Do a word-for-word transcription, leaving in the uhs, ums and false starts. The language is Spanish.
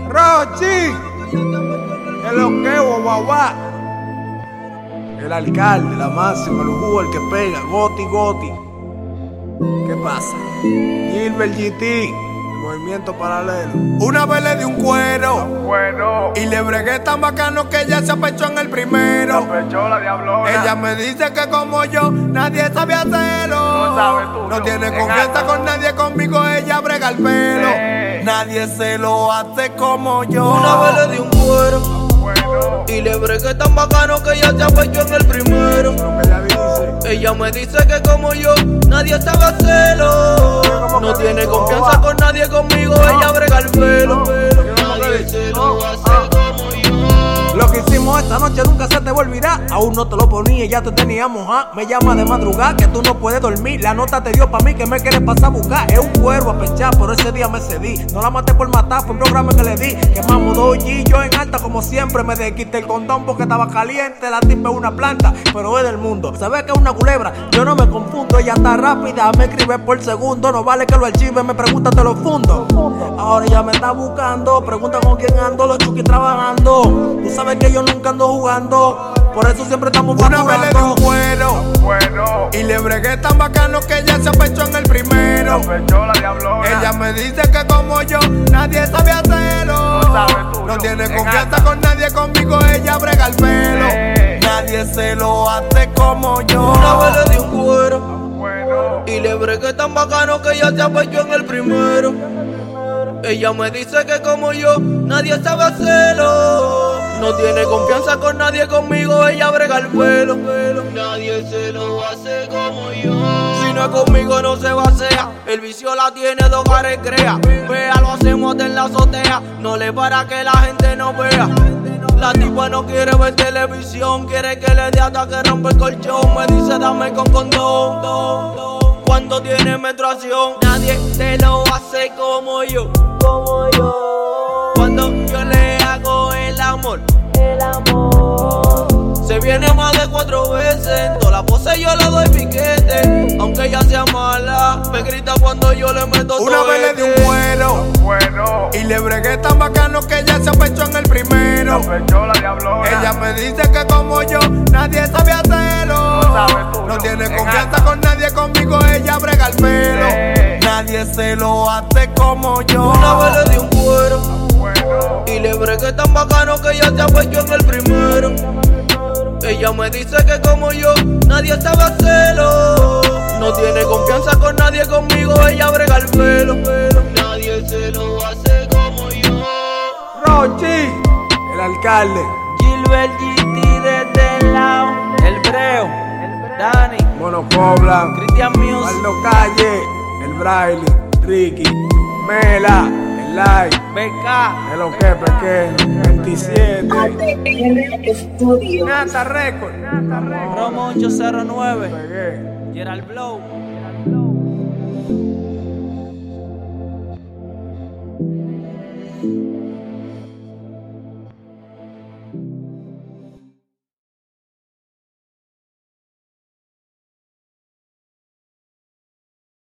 Rochi, el loqueo, guaguá. El alcalde, la máxima, el jugo, el que pega, Goti, Goti. ¿Qué pasa? Gilbert G T, movimiento paralelo. Una vez le di un cuero, Bueno, y le bregué tan bacano que ella se apechó en el primero. la pechó la diablona. Ella me dice que como yo, nadie sabe hacerlo. No sabe tú, No no. tiene En confianza alta. con nadie, conmigo ella brega el pelo. Sí. Nadie se lo hace como yo. Una vez le di un cuero Bueno, y le bregué tan bacano que ella se apechó en el primero. Lo que ella dice. Ella me dice que como yo, nadie sabe hacerlo. No tiene confianza con nadie, conmigo ella brega el pelo. Nadie se lo hace como yo. Lo que hicimos esta noche nunca se te volverá. Aún no te lo ponía y ya te teníamos, ¿ah? Me llama de madrugada que tú no puedes dormir. La nota te dio pa' mí que me quieres pasar a buscar. Es un cuervo a pechar, pero ese día me cedí. No la maté por matar, fue un programa que le di. Quemamos dos G, yo en alta como siempre. Me desquité el condón porque estaba caliente. La tipa es una planta, pero es del mundo. Se ve que es una culebra, yo no me confundo. Ella está rápida, me escribe por segundo. No vale que lo archive, me pregunta te lo fundo. Ahora ella me está buscando, pregunta con quién ando, los chuki trabajando. Tú sabes que yo nunca ando jugando, por eso siempre estamos Una vez le di un facturando. cuero bueno, y le bregué tan bacano que ella se apechó en el primero. la pechó la diablona. Ella me dice que como yo, nadie sabe hacerlo. No sabe tú, No yo. tiene En confianza alta. con nadie, conmigo ella brega el pelo. Sí. Nadie se lo hace como yo. Una vez le di un cuero Bueno, y le bregué tan bacano que ella se apechó en el primero. Ella me dice que como yo, nadie sabe hacerlo. No tiene confianza con nadie, conmigo ella brega el pelo. Nadie se lo hace como yo. Si no es conmigo no se vacea. El vicio la tiene, dos bares crea. Vea, lo hacemos hasta en la azotea. No le para que la gente no vea. La tipa no quiere ver televisión, quiere que le dé hasta que rompe el colchón. Me dice dame con condón. Cuando tiene menstruación, nadie te lo hace como yo. Como yo. Cuando yo le hago el amor, el amor. Se viene más de cuatro veces. En toda la pose yo le doy piquete. Aunque ella sea mala, me grita cuando yo le meto Una vez le di un cuero bueno, y le bregué tan bacano que ella se apechó en el primero. la pechó la diablona. Ella me dice que como yo, nadie sabe hacerlo. No sabe tú, No yo. tiene En confianza alta. con nadie, conmigo ella brega el pelo. Sí. Nadie se lo hace como yo. Una vez le di un cuero Bueno, y le bregué tan bacano que ella se apechó en el primero. Ella me dice que como yo, nadie sabe hacerlo. No tiene confianza con nadie, conmigo ella brega el pelo. Nadie se lo hace como yo. Rochi, el alcalde. Gilbert G T desde el lado. El Breo, Dani, Monocoblan, Christian Music. Aldo Calle, el Braille, Ricky, Mela, el Light, B K. el Oque Pequeño, veintisiete, A T R Studio. Nata Record, Romo ocho cero nueve. pegué. Gerald Blow.